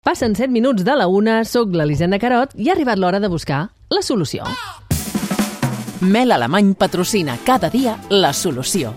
Passen 7 minuts de la 1, soc l'Elisenda Carot i ha arribat l'hora de buscar la solució. Mel Alemany patrocina cada dia la solució.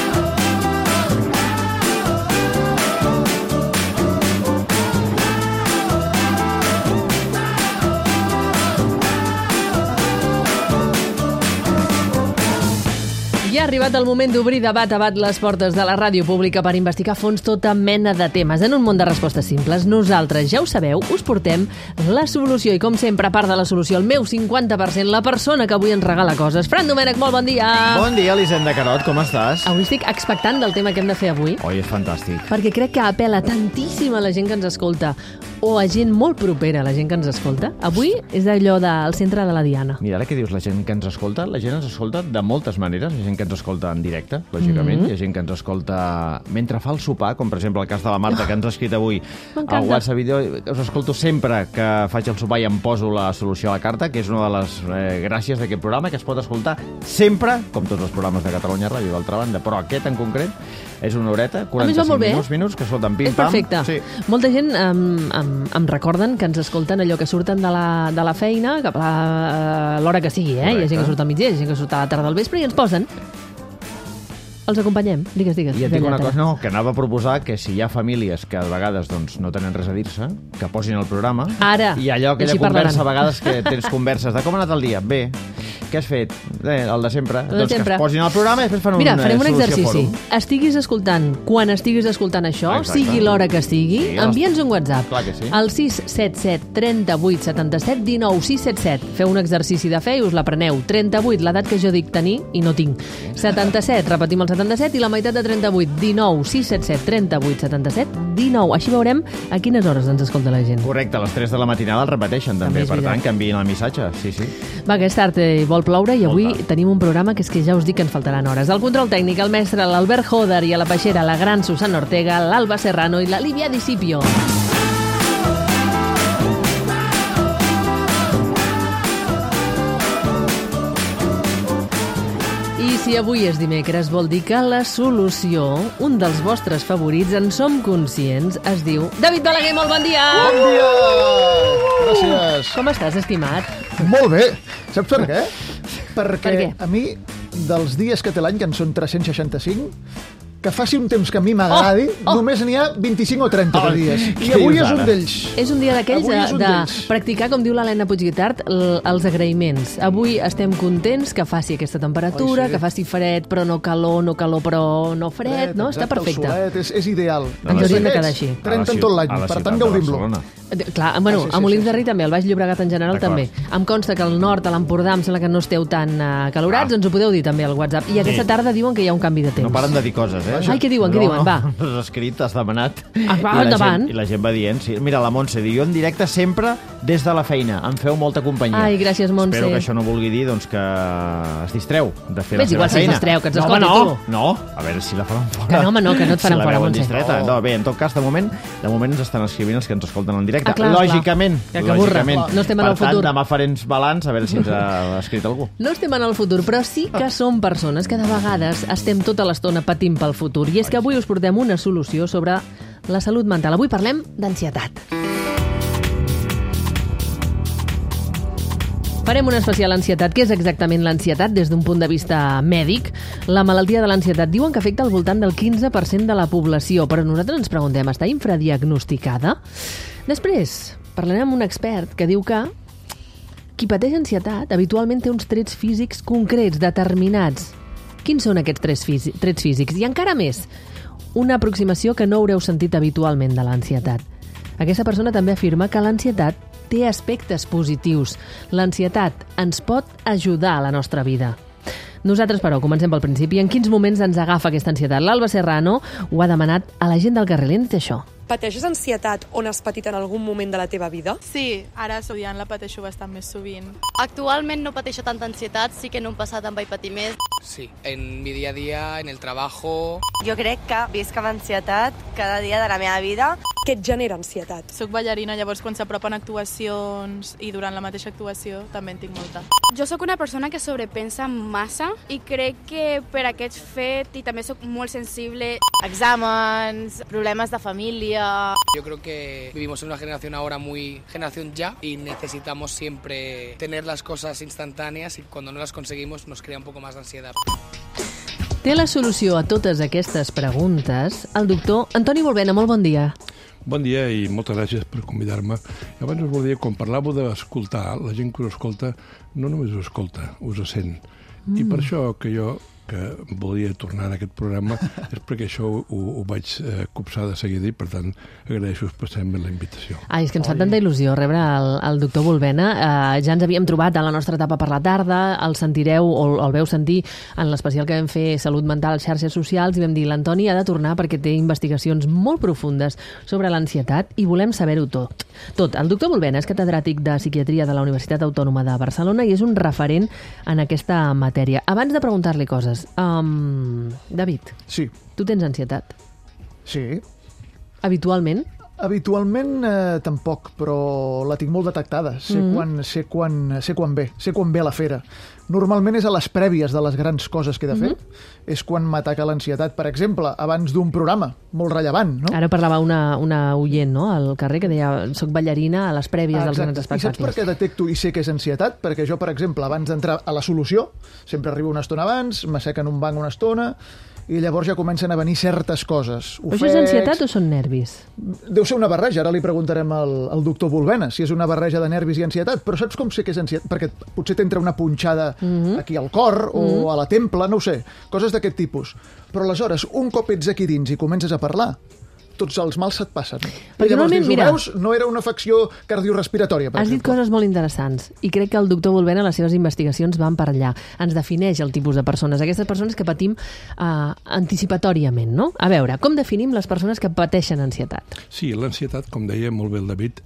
Ja ha arribat el moment d'obrir de bat a bat les portes de la ràdio pública per investigar a fons tota mena de temes en un món de respostes simples. Nosaltres, ja ho sabeu, us portem la solució i, com sempre, a part de la solució, el meu 50%, la persona que avui ens regala coses. Fran Domènech, molt bon dia! Bon dia, Elisenda Carot, com estàs? Avui estic expectant del tema que hem de fer avui. Oi, és fantàstic. Perquè crec que apel·la tantíssim a la gent que ens escolta o a gent molt propera a la gent que ens escolta. Avui és allò del centre de la Diana. Mira, ara que dius la gent que ens escolta, la gent ens escolta de moltes maneres. Hi ha gent que ens escolta en directe, lògicament. Hi ha gent que ens escolta mentre fa el sopar, com per exemple el cas de la Marta, que ens ha escrit avui al WhatsApp vídeo. Us escolto sempre que faig el sopar i em poso la solució a la carta, que és una de les gràcies d'aquest programa, que es pot escoltar sempre, com tots els programes de Catalunya Ràdio, d'altra banda, però aquest en concret és una horeta, 45 minuts, que escolten pim-pam. És perfecte. Sí. Molta gent em recorden que ens escolten allò que surten de la feina cap a l'hora que sigui, eh? Hi ha gent que surt al migdia, hi ha gent que surt a la tarda al vespre i ens posen. Els acompanyem. Digues. I et dic una cosa, que anava a proposar que si hi ha famílies que a vegades no tenen res a dir-se, que posin el programa. Ara. I allò, aquella conversa, a vegades que tens converses de com ha anat el dia? Bé. Què has fet? El de sempre. Doncs que es posin al programa i després fan Mira, farem un exercici. Estiguis escoltant, quan estiguis escoltant això, sigui l'hora que sigui, envia'ns un WhatsApp. Clar que sí. Al 677 38 77 19 677. Feu un exercici de fe i us l'apreneu. 38, l'edat que jo dic tenir i no tinc. 77, repetim el 77 i la meitat de 38, 19, 677, 38, 77, 19. Així veurem a quines hores ens escolta la gent. Correcte, a les 3 de la matinada el repeteixen també, per tant, que enviïn el missatge. Sí. Va, que és tard, vol ploure i avui tenim un programa que és que ja us dic que ens faltaran hores. Al control tècnic, el mestre, l'Albert Joder, i a la peixera, la gran Susana Ortega, l'Alba Serrano i la Lívia Discipio. I si avui és dimecres, vol dir que la solució, un dels vostres favorits, en som conscients, es diu David Balaguer, molt bon dia! Bon dia! Gràcies. Com estàs, estimat? Molt bé. Saps per què? Perquè Per què? a mi, dels dies que té l'any, que en són 365, que faci un temps que a mi m'agradi, només n'hi ha 25 o 30 de dies. I avui és un d'ells. És un dia d'aquells de practicar, com diu l'Helena Puigguitart, els agraïments. Avui estem contents que faci aquesta temperatura, que faci fred, però no calor però no fred, no? Està perfecte. El solet és ideal. Ens hauríem de quedar així. 30 en tot l'any, per tant gaudim-lo. Clar, bueno, a Molins de Rei també, al Baix Llobregat en general també. Em consta que al nord, a l'Empordà, em sembla que no esteu tan calorats, ens ho podeu dir també al WhatsApp. I aquesta tarda diuen que hi ha un canvi de temps. No paren de dir coses, eh? Ai, què diuen? Va. Has escrit, has demanat. Endavant. I la gent va dient. Sí. Mira, la Montse diu, jo en directe sempre des de la feina. Em feu molta companyia. Ai, gràcies, Montse. Espero que això no vulgui dir doncs, que es distreu de fer la seva igual feina. Si es distreu, que ens escolti tu. No, a veure si la faran fora. Que no et faran fora, Montse. No, bé, en tot cas, de moment ens estan escrivint els que ens escolten en directe. Clar, lògicament. Que burra. No estem en el futur. Per tant, demà farem balanç, a veure si ens ha escrit algú. No estem en el futur, però sí que som persones que de vegades estem tota l'estona patint pel futur. I és que avui us portem una solució sobre la salut mental. Avui parlem d'ansietat. Farem un especial ansietat. Què és exactament l'ansietat des d'un punt de vista mèdic? La malaltia de l'ansietat diuen que afecta al voltant del 15% de la població, però nosaltres ens preguntem, està infradiagnosticada? Després parlarem amb un expert que diu que qui pateix ansietat habitualment té uns trets físics concrets, determinats. Quins són aquests trets físics? I encara més, una aproximació que no haureu sentit habitualment de l'ansietat. Aquesta persona també afirma que l'ansietat té aspectes positius. L'ansietat ens pot ajudar a la nostra vida. Nosaltres, però, comencem pel principi. En quins moments ens agafa aquesta ansietat? L'Alba Serrano ho ha demanat a la gent del carrer. L'hem dit això. Pateixes ansietat o n'has patit en algun moment de la teva vida? Sí, ara estudiant la pateixo bastant més sovint. Actualment no pateixo tanta ansietat, sí que en un passat em vaig patir més. Sí, en mi día a día, en el trabajo. Jo crec que visc amb ansietat cada dia de la meva vida. què et genera ansietat? Soc ballarina, llavors quan s'apropen actuacions i durant la mateixa actuació també en tinc molta. Jo sóc una persona que sobrepensa massa i crec que per aquest fet, i també sóc molt sensible... Exàmens, problemes de família... Yo creo que vivimos en una generación ahora muy generación ya y necesitamos siempre tener las cosas instantáneas y cuando no las conseguimos nos crea un poco más de ansiedad. Té la solució a totes aquestes preguntes el doctor Antoni Volbena. Molt bon dia. Bon dia i moltes gràcies per convidar-me. Abans us volia dir, quan parlàveu d'escoltar, la gent que us escolta no només us escolta, us sent. I per això que jo volia tornar a aquest programa és perquè això ho vaig copsar de seguida i, per tant, agraeixo especialment la invitació. És que ens fa tanta il·lusió rebre el doctor Volbena. Ja ens havíem trobat a la nostra etapa per la tarda, el sentireu o el veu sentir en l'especial que vam fer Salut Mental, xarxes socials, i vam dir l'Antoni ha de tornar perquè té investigacions molt profundes sobre l'ansietat i volem saber-ho tot. El doctor Volbena és catedràtic de psiquiatria de la Universitat Autònoma de Barcelona i és un referent en aquesta matèria. Abans de preguntar-li coses, David, sí. Tu tens ansietat? Sí. Habitualment? Habitualment tampoc, però la tinc molt detectada. Sé quan ve la fera. Normalment és a les prèvies de les grans coses que he de fer. És quan m'ataca l'ansietat. Per exemple, abans d'un programa molt rellevant, no? Ara parlava una oient, no?, al carrer, que deia soc ballarina a les prèvies dels grans espectacles. I saps per què detecto i sé que és ansietat? Perquè jo, per exemple, abans d'entrar a la solució, sempre arribo una estona abans, m'asseco en un banc una estona, i llavors ja comencen a venir certes coses. Però això és ansietat o són nervis? Deu ser una barreja, ara li preguntarem al doctor Volbena si és una barreja de nervis i ansietat, però saps com sé que és ansietat? Perquè potser t'entra una punxada aquí al cor o a la templa, no ho sé, coses d'aquest tipus. Però aleshores, un cop ets aquí dins i comences a parlar, tots els mals se't passen. I llavors dius, veus, no era una afecció cardiorespiratòria, per exemple. Has dit coses molt interessants i crec que el doctor Volbena, les seves investigacions van per allà. Ens defineix el tipus de persones, aquestes persones que patim anticipatòriament, no? A veure, com definim les persones que pateixen ansietat? Sí, l'ansietat, com deia molt bé el David,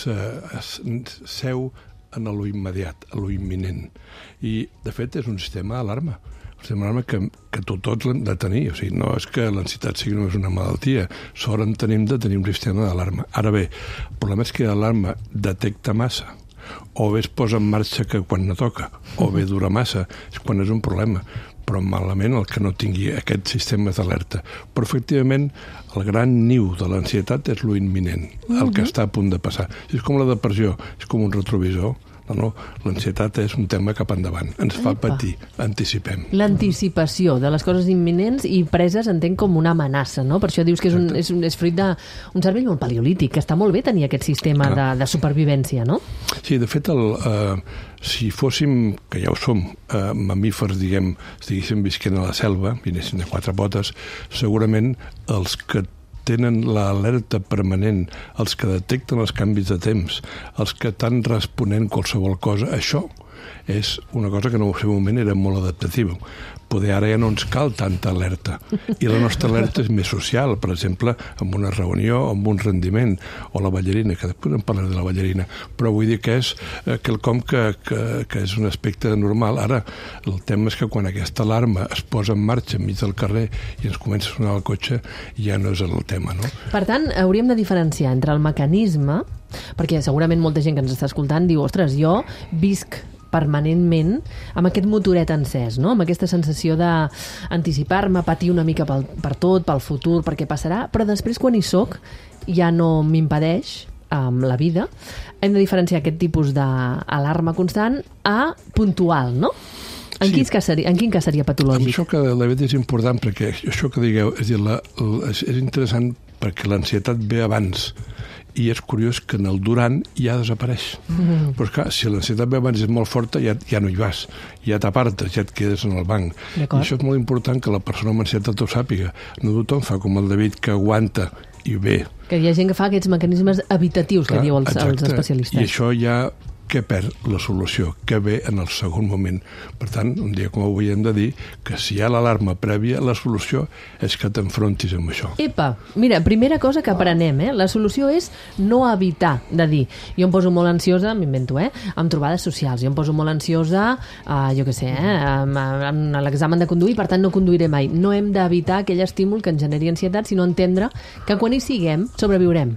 seu en lo immediat, a lo imminent. I, de fet, és un sistema d'alarma. Un sistema que tots l'hem de tenir. O sigui, no és que l'ansietat sigui només una malaltia. Sort en tenim de tenir un sistema d'alarma. Ara bé, el problema és que l'alarma detecta massa, o bé es posa en marxa que quan no toca, o bé dura massa, és quan és un problema. Però malament el que no tingui aquest sistema d'alerta. Però, efectivament, el gran niu de l'ansietat és lo imminent, el que està a punt de passar. És com la depressió, és com un retrovisor. No, l'ansietat és un tema cap endavant. Ens fa patir, anticipem. L'anticipació de les coses imminents i preses entenc com una amenaça, no? Per això dius que és fruit d'un cervell molt paleolític, que està molt bé tenir aquest sistema de supervivència, no? Sí, de fet, si fóssim, que ja ho som, mamífers, estiguéssim visquent a la selva, vinessin de 4 potes, segurament els que tenen l'alerta permanent, els que detecten els canvis de temps, els que estan responent qualsevol cosa, això és una cosa que en el seu moment era molt adaptativa. Poder ara ja no ens cal tanta alerta. I la nostra alerta és més social, per exemple, amb una reunió, amb un rendiment, o la ballarina, que després en parlaré de la ballarina, però vull dir que és quelcom que és un aspecte normal. Ara, el tema és que quan aquesta alarma es posa en marxa enmig del carrer i ens comença a sonar el cotxe, ja no és el tema, no? Per tant, hauríem de diferenciar entre el mecanisme, perquè segurament molta gent que ens està escoltant diu, ostres, jo visc permanentment amb aquest motoret encès, no? Amb aquesta sensació d'anticipar-me, patir una mica per tot, pel futur, per què passarà, però després quan hi soc ja no m'impedeix amb la vida. Hem de diferenciar aquest tipus d'alarma constant a puntual, no? En quin cas seria patològic? Això que David és important, perquè això que digueu, és interessant perquè l'ansietat ve abans, i és curiós que en el durant ja desapareix. Però clar, si l'ansietat ve abans és molt forta, ja no hi vas, ja t'apartes, ja et quedes en el banc. I això és molt important que la persona amb ansietat ho sàpiga. No tothom fa com el David, que aguanta i bé. Que hi ha gent que fa aquests mecanismes evitatius, que diuen els especialistes. I això ja què perd la solució, què ve en el segon moment. Per tant, un dia com avui hem de dir que si hi ha l'alarma prèvia, la solució és que t'enfrontis amb això. Epa, mira, primera cosa que aprenem, la solució és no evitar de dir, jo em poso molt ansiosa, m'invento, amb trobades socials, jo em poso molt ansiosa, jo què sé, amb l'examen de conduir, per tant no conduiré mai. No hem d'evitar aquell estímul que ens generi ansietat, sinó entendre que quan hi siguem sobreviurem.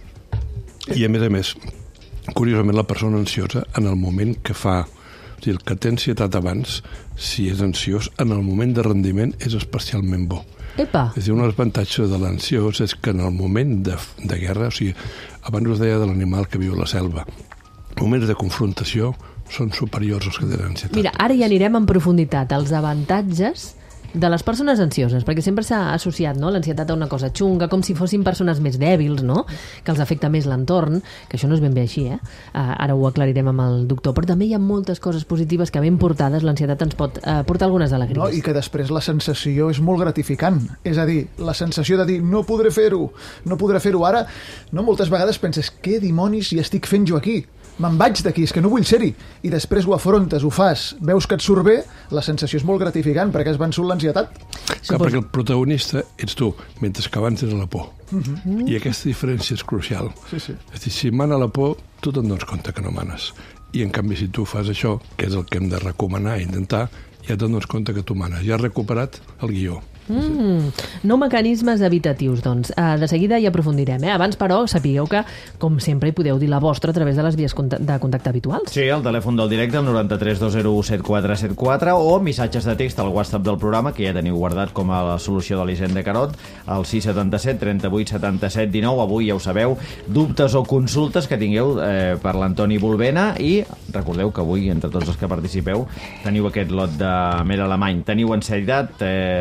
I a més, curiosament la persona ansiosa en el moment que fa, o sigui, el que té ansietat abans, si és ansiós, en el moment de rendiment és especialment bo. Epa. És a dir, un dels avantatges de l'ansiós és que en el moment de guerra, o sigui, abans us deia de l'animal que viu a la selva, moments de confrontació són superiors als que tenen ansietat. Mira, ara ja anirem en profunditat als avantatges de les persones ansioses, perquè sempre s'ha associat, no?, l'ansietat a una cosa xunga, com si fossin persones més dèbils, no?, que els afecta més l'entorn, que això no és ben bé així, ara ho aclarirem amb el doctor, però també hi ha moltes coses positives que ben portades l'ansietat ens pot portar algunes alegries. No, i que després la sensació és molt gratificant, és a dir, la sensació de dir no podré fer-ho ara, no, moltes vegades penses, què dimonis hi estic fent jo aquí? Me'n vaig d'aquí, és que no vull ser-hi. I després ho afrontes, ho fas, veus que et surt bé, la sensació és molt gratificant perquè has vençut l'ansietat. Clar, perquè el protagonista ets tu, mentre que abans era la por. I aquesta diferència és crucial. Sí. És dir, si mana la por, tu te'n dones compte que no manes. I en canvi, si tu fas això, que és el que hem de recomanar i intentar, ja te'n dones compte que tu manes. Ja has recuperat el guió. No mecanismes evitatius, doncs. De seguida hi aprofundirem. Abans, però, sapigueu que, com sempre, hi podeu dir la vostra a través de les vies de contacte habituals. Sí, el telèfon del directe, el 93 201 7474, o missatges de text al WhatsApp del programa, que ja teniu guardat com a la solució de l'Hisenda Carot, al 677 38 77 19. Avui, ja ho sabeu, dubtes o consultes que tingueu per l'Antoni Bulbena, i recordeu que avui, entre tots els que participeu, teniu aquest lot de mer alemany. Teniu ansietat,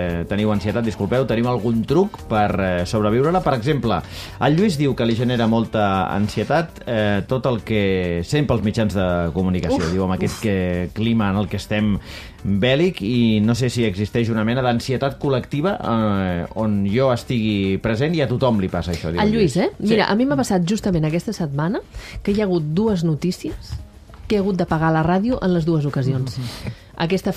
tenim algun truc per sobreviure-la. Per exemple, el Lluís diu que li genera molta ansietat tot el que sent pels mitjans de comunicació. Diu, amb aquest clima en el que estem bèl·lic, i no sé si existeix una mena d'ansietat col·lectiva on jo estigui present i a tothom li passa això. El Lluís, Mira, a mi m'ha passat justament aquesta setmana que hi ha hagut dues notícies que he hagut d'apagar la ràdio en les dues ocasions. Aquesta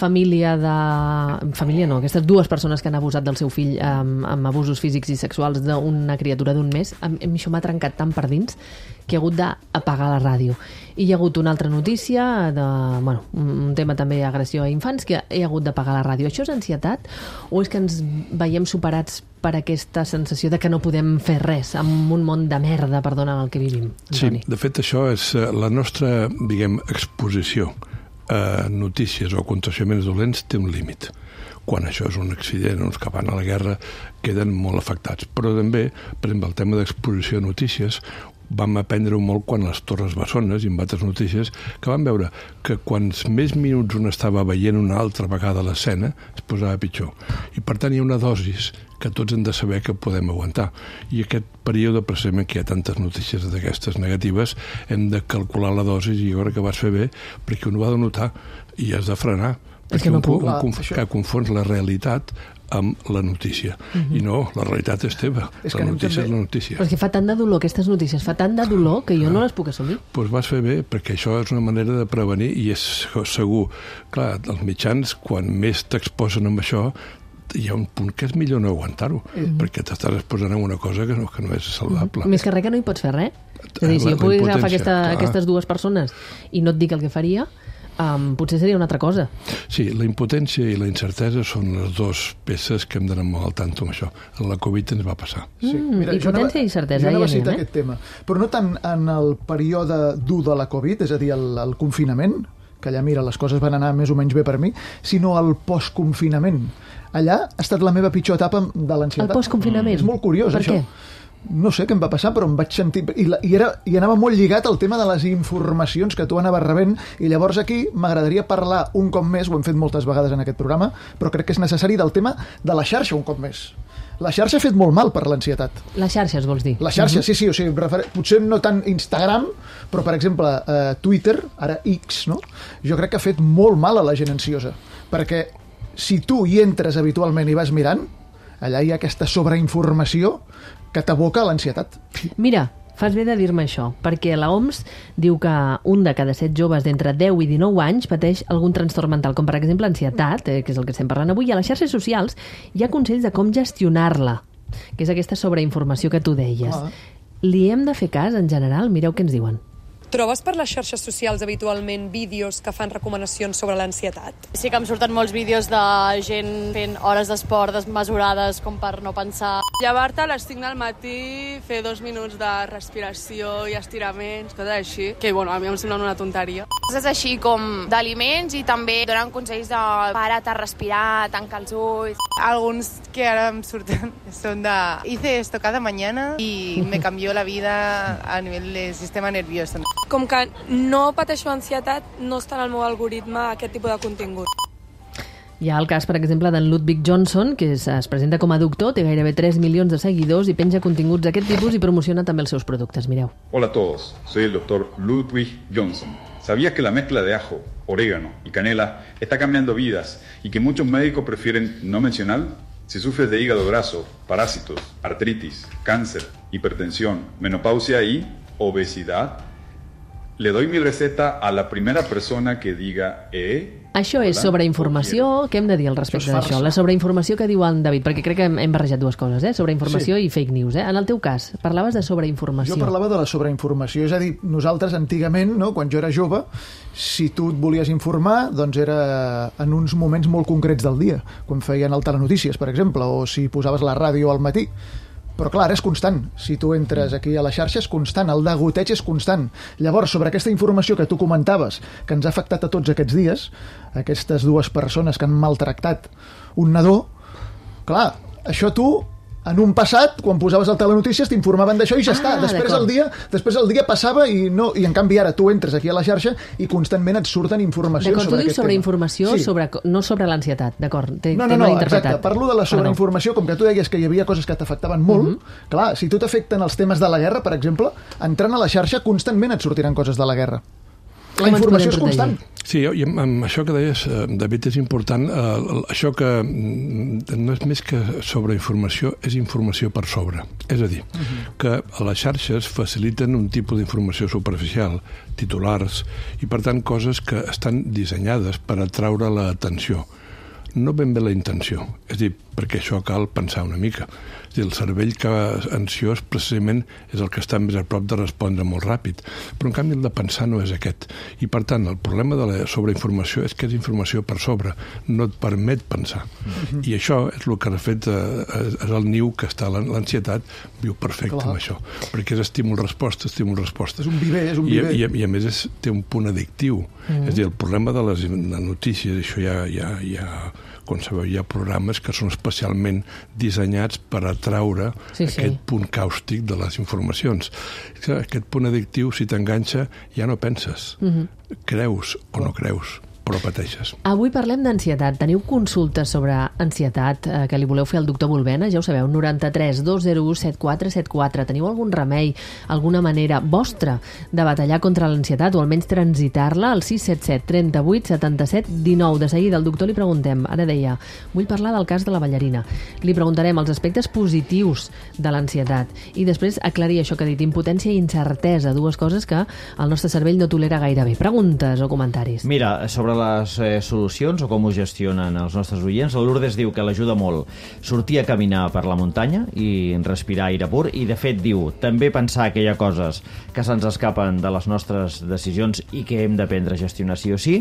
aquestes dues persones que han abusat del seu fill amb abusos físics i sexuals d'una criatura d'un mes, a mi això m'ha trencat tant per dins que he hagut d'apagar la ràdio. I hi ha hagut una altra notícia un tema també d'agressió a infants, que he hagut d'apagar la ràdio. Això és ansietat o és que ens veiem superats per aquesta sensació de que no podem fer res en un món de merda, perdona, en el que vivim, Antoni? Sí, de fet això és la nostra, exposició a notícies o aconteixements dolents té un límit. Quan això és un accident, uns que van a la guerra queden molt afectats. Però també, per exemple, el tema d'exposició a notícies vam aprendre molt quan les Torres Bessones i en altres notícies, que vam veure que quants més minuts un estava veient una altra vegada l'escena es posava pitjor. I per tant hi ha una dosis que tots hem de saber que podem aguantar. I aquest període, precisament, que hi ha tantes notícies d'aquestes negatives, hem de calcular la dosis i jo crec que vas fer bé, perquè un ho ha de notar i has de frenar. Perquè que confons la realitat amb la notícia. I no, la realitat és teva. La notícia és la notícia. Però és que fa tant de dolor, aquestes notícies, fa tant de dolor que jo no les puc assumir. Doncs vas fer bé, perquè això és una manera de prevenir i és segur. Clar, els mitjans, quan més t'exposen amb això, hi ha un punt que és millor no aguantar-ho, perquè t'estàs exposant a una cosa que no és saludable. Més que res que no hi pots fer res. És a dir, si jo pogués agafar aquestes dues persones i no et dic el que faria, potser seria una altra cosa. Sí, la impotència i la incertesa són les dues peces que hem d'anar molt al tanto amb això. La Covid ens va passar. Sí. Mira, impotència i incertesa. Jo anava a citar aquest tema, però no tant en el període dur de la Covid, és a dir, el confinament, que allà, mira, les coses van anar més o menys bé per mi, sinó el postconfinament. Allà ha estat la meva pitjor etapa de l'ansietat. El postconfinament? És molt curiós, per això. Què? No sé què em va passar, però em vaig sentir... I anava molt lligat al tema de les informacions que tu anaves rebent, i llavors aquí m'agradaria parlar un cop més, ho hem fet moltes vegades en aquest programa, però crec que és necessari, del tema de la xarxa un cop més. La xarxa ha fet molt mal per l'ansietat. Les xarxes, vols dir? La xarxa, sí, o sigui, potser no tant Instagram, però, per exemple, Twitter, ara X, no? Jo crec que ha fet molt mal a la gent ansiosa, perquè si tu hi entres habitualment i vas mirant, allà hi ha aquesta sobreinformació que t'aboca a l'ansietat. Mira, fas bé de dir-me això, perquè la OMS diu que un de cada 7 joves d'entre 10 i 19 anys pateix algun trastorn mental, com per exemple ansietat, que és el que estem parlant avui. A les xarxes socials hi ha consells de com gestionar-la, que és aquesta sobreinformació que tu deies. Li hem de fer cas en general? Mireu què ens diuen. Trobes per les xarxes socials habitualment vídeos que fan recomanacions sobre l'ansietat? Sí que em surten molts vídeos de gent fent hores d'esport desmesurades com per no pensar. Llevar-te a les 5 del matí, fer 2 minuts de respiració i estiraments, coses així, que bueno, a mi em sembla una tonteria. Coses així com d'aliments i també donen consells de para't a respirar, tanca els ulls. Alguns que ara em surten són de hice esto cada mañana y me cambió la vida a nivel de sistema nervioso. Com que no pateixo ansietat, no està en el meu algoritme aquest tipus de contingut. Hi ha el cas, per exemple, d'en Ludwig Johnson, que es presenta com a doctor, té gairebé 3 milions de seguidors i penja continguts d'aquest tipus i promociona també els seus productes. Mireu. Hola a todos, soy el doctor Ludwig Johnson. ¿Sabías que la mezcla de ajo, orégano y canela está cambiando vidas y que muchos médicos prefieren no mencionar? Si sufres de hígado graso, parásitos, artritis, cáncer, hipertensión, menopausia y obesidad, le doy mi receta a la primera persona que diga Això és sobreinformació. Què hem de dir al respecte d'això? La sobreinformació que diu en David, perquè crec que hem barrejat dues coses, sobreinformació i fake news. En el teu cas, parlaves de sobreinformació. Jo parlava de la sobreinformació, és a dir, nosaltres antigament, no, quan jo era jove, si tu et volies informar, doncs era en uns moments molt concrets del dia, quan feien el Telenotícies, per exemple, o si posaves la ràdio al matí. Però clar, és constant. Si tu entres aquí a la xarxa és constant, el degoteig és constant. Llavors, sobre aquesta informació que tu comentaves, que ens ha afectat a tots aquests dies, aquestes dues persones que han maltractat un nadó, clar, això tu, en un passat, quan posaves el Telenotícies, t'informaven d'això i ja està. Després el dia passava i en canvi ara tu entres aquí a la xarxa i constantment et surten informació sobre aquest tema. Tu dius sobreinformació, no sobre l'ansietat, d'acord? No, exacte. Parlo de la sobreinformació, com que tu deies que hi havia coses que t'afectaven molt. Clar, si tu t'afecten els temes de la guerra, per exemple, entrant a la xarxa constantment et sortiran coses de la guerra. La informació és constant. Sí, i amb això que deies, David, és important, això que no és més que sobreinformació, és informació per sobre. És a dir, que les xarxes faciliten un tipus d'informació superficial, titulars, i per tant coses que estan dissenyades per atraure l'atenció. No ben bé la intenció, és a dir, perquè això cal pensar una mica. És a dir, el cervell que ansiós precisament és el que està més a prop de respondre molt ràpid, però en canvi el de pensar no és aquest. I per tant, el problema de la sobreinformació és que és informació per sobre, no et permet pensar. I això és el que de fet és el niu que està l'ansietat, viu perfecte amb això, perquè és estímul-resposta, estímul-resposta. És un viver, és un viver. I a més té un punt addictiu. És a dir, el problema de les notícies, això ja com sabeu, hi ha programes que són especialment dissenyats per atraure aquest punt càustic de les informacions. Aquest punt addictiu, si t'enganxa, ja no penses. Creus o no creus, però pateixes. Avui parlem d'ansietat. Teniu consultes sobre ansietat que li voleu fer al doctor Bulbena? Ja ho sabeu, 93 201 7474. Teniu algun remei, alguna manera vostra de batallar contra l'ansietat o almenys transitar-la? Al 677 38 77 19. De seguida al doctor li preguntem, ara deia, vull parlar del cas de la ballarina. Li preguntarem els aspectes positius de l'ansietat i després aclarir això que ha dit, impotència i incertesa, dues coses que el nostre cervell no tolera gaire bé. Preguntes o comentaris? Mira, sobre les solucions o com ho gestionen els nostres oients, la Lourdes diu que l'ajuda molt sortir a caminar per la muntanya i respirar aire pur, i de fet diu també pensar que hi ha coses que se'ns escapen de les nostres decisions i que hem d'aprendre a gestionar sí o sí.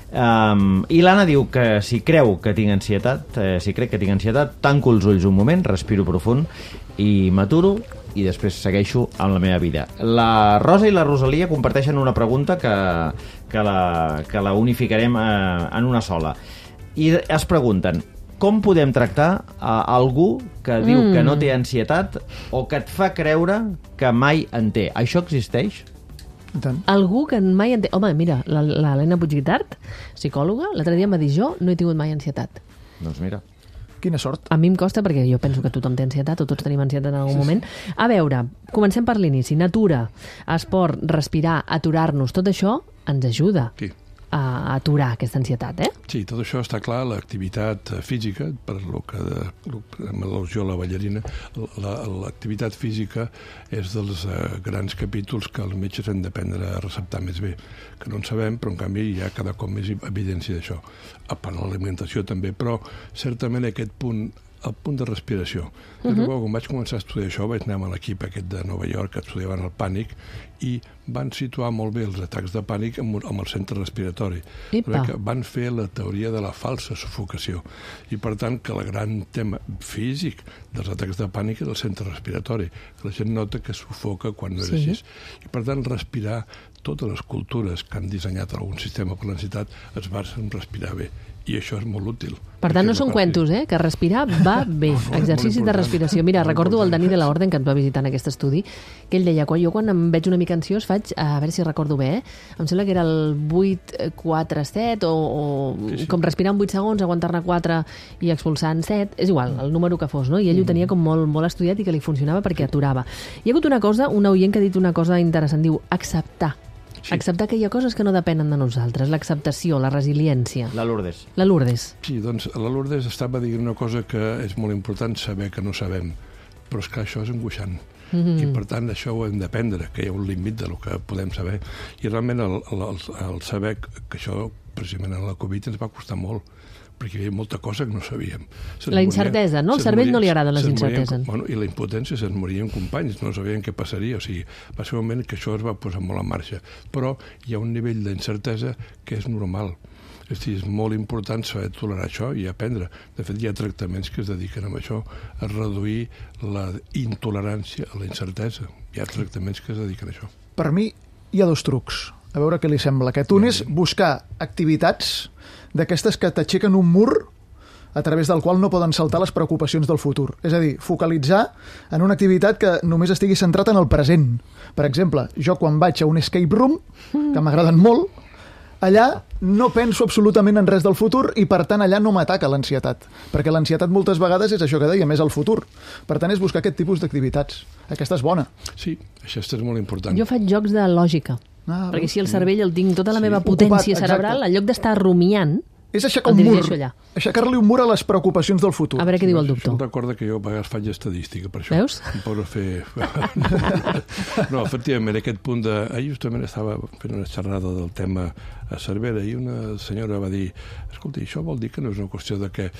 I l'Anna diu que si creu que tinc ansietat, tanco els ulls un moment, respiro profund i m'aturo i després segueixo amb la meva vida. La Rosa i la Rosalia comparteixen una pregunta que la unificarem en una sola. I es pregunten, com podem tractar a algú que diu que no té ansietat o que et fa creure que mai en té? Això existeix? Algú que mai en té... Home, mira, l'Helena Puigguitart, psicòloga, l'altre dia em va dir, jo no he tingut mai ansietat. Doncs mira. Quina sort. A mi em costa perquè jo penso que tothom té ansietat o tots tenim ansietat en algun moment. A veure, comencem per l'inici. Natura, esport, respirar, aturar-nos, tot això ens ajuda a aturar aquesta ansietat, eh? Sí, tot això està clar, l'activitat física, per lo que amb al·lusió a la ballarina, l'activitat física és dels grans capítols que els metges han d'aprendre a receptar més bé, que no en sabem, però en canvi hi ha cada cop més evidència d'això. A part de l'alimentació també, però certament aquest punt, el punt de respiració. Recordo, quan vaig començar a estudiar això, vaig anar amb l'equip aquest de Nova York, que estudiaven el pànic, i van situar molt bé els atacs de pànic amb el centre respiratori. Perquè van fer la teoria de la falsa sufocació. I, per tant, que el gran tema físic dels atacs de pànic és el centre respiratori, que la gent nota que sufoca quan no és així. I, per tant, respirar, totes les cultures que han dissenyat algun sistema per l'ansietat es basen en respirar bé. I això és molt útil. Per tant, no són cuentos, que respirar va bé. Exercicis de respiració. Mira, recordo el Dani de la Orden, que ens va visitar en aquest estudi, que ell deia, quan em veig una mica ansiós faig, a veure si recordo bé, em sembla que era el 8-4-7 o com respirar en 8 segons, aguantar-ne 4 i expulsar en 7, és igual, el número que fos, no? I ell ho tenia com molt estudiat i que li funcionava perquè aturava. Hi ha hagut una cosa, un oient que ha dit una cosa interessant, diu acceptar. Acceptar que hi ha coses que no depenen de nosaltres, l'acceptació, la resiliència. La Lourdes. La Lourdes. Sí, doncs la Lourdes estava dient una cosa que és molt important saber que no sabem, però és que això és angoixant. I per tant això ho hem d'aprendre, que hi ha un límit del que podem saber. I realment el saber que això, precisament en la Covid, ens va costar molt, perquè hi havia molta cosa que no sabíem. La incertesa, no? Al cervell no li agraden les incerteses. I la impotència, se'ns morien companys, no sabien què passaria. O sigui, va ser un moment que això es va posar molt en marxa. Però hi ha un nivell d'incertesa que és normal. És molt important saber tolerar això i aprendre. De fet, hi ha tractaments que es dediquen a això, a reduir la intolerància a la incertesa. Hi ha tractaments que es dediquen a això. Per mi hi ha 2 trucs. A veure què li sembla. Aquest un és buscar activitats d'aquestes que t'aixequen un mur a través del qual no poden saltar les preocupacions del futur. És a dir, focalitzar en una activitat que només estigui centrat en el present. Per exemple, jo quan vaig a un escape room, que m'agraden molt, allà no penso absolutament en res del futur i, per tant, allà no m'ataca l'ansietat. Perquè l'ansietat moltes vegades és això que dèiem, és el futur. Per tant, és buscar aquest tipus d'activitats. Aquesta és bona. Sí, això és molt important. Jo faig jocs de lògica. Perquè si el cervell el tinc tota la meva potència cerebral, en lloc d'estar rumiant, és aixecar un mur, aixecar-li un mur a les preocupacions del futur. A veure què diu el doctor. Em recorda que jo a vegades faig estadística, per això. Veus? Em poso a fer... No, efectivament, aquest punt de... Ahir justament estava fent una xerrada del tema a Cervera i una senyora va dir, escolta, això vol dir que no és una qüestió de que